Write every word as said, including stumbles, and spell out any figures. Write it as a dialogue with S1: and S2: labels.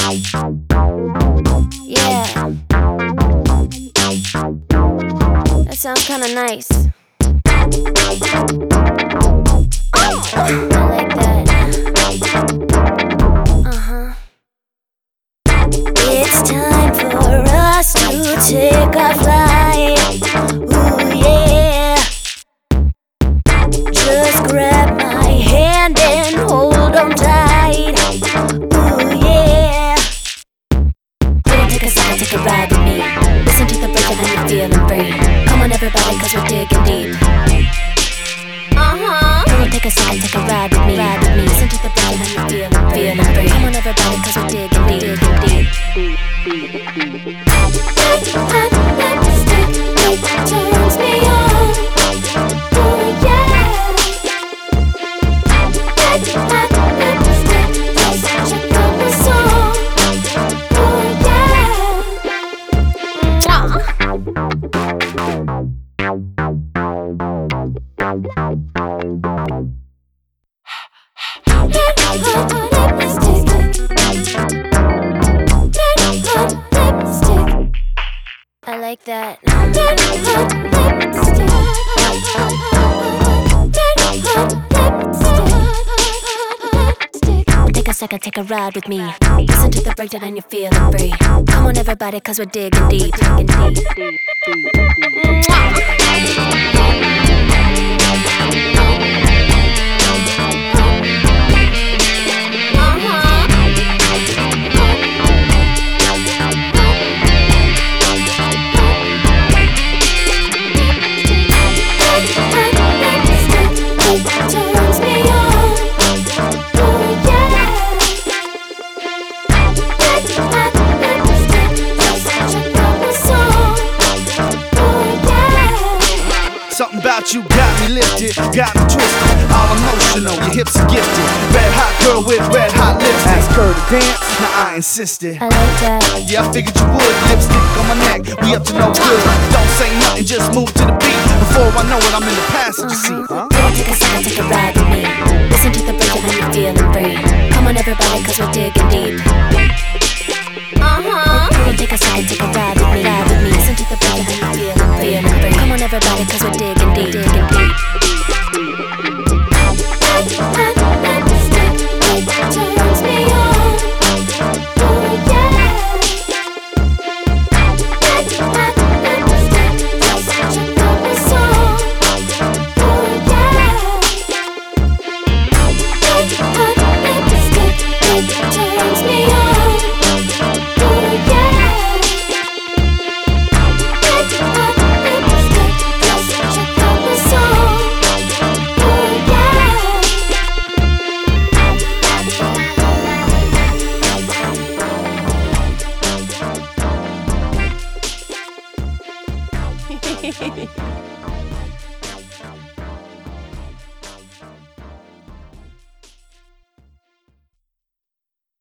S1: Yeah, that sounds kinda nice. Oh, I like that. Uh-huh. It's time for us to take our flight. Ooh, yeah. Just grab my hand and hold on tight. Ooh, yeah. Baby, take a second, take a ride with me. Listen to the break and then you're feeling free. Come on everybody, cause we're digging deep. Uh-huh. Come on, take a second, take a ride with me. Ride with me. Listen to the break and then you're feeling, feeling free. Come on everybody, cause we're digging deep, digging deep. That lipstick, it turns me on. Ooh, yeah. That lipstick, just check out the song. Ooh, yeah. I like that. Take a second, take a ride with me. Listen to the breakdown and you're feeling free. Come on everybody, cause we're digging deep, digging deep. Turns me on. Ooh, yeah. That lipstick, just check out the song. Ooh, yeah.
S2: Something about you got me lifted, got me twisted, all emotional, your hips are gifted. Red hot girl with red hot lips. Ask her to dance, now I insisted.
S1: I like that.
S2: Yeah, I figured you would. Lipstick on my neck, we up to no good. Don't say nothing, just move to the beat. Before I know it, I'm in the passenger seat. Huh?
S1: Take a second, take a ride with me. Listen to the break and then you're feeling free. Come on everybody, cause we're digging deep. Uh-huh. Take a second, take a ride with me. Ride with me. Listen to the break and then you're feeling, feeling free. Come on everybody, cause we're digging deep, digging deep. That lipstick, it turns me on. Ooh, yeah. That lipstick, just check out the song. Ooh, yeah. That lipstick, it turns me on. Ooh, yeah. That lipstick, just check out the song. Ooh, yeah.
S3: Hehehehe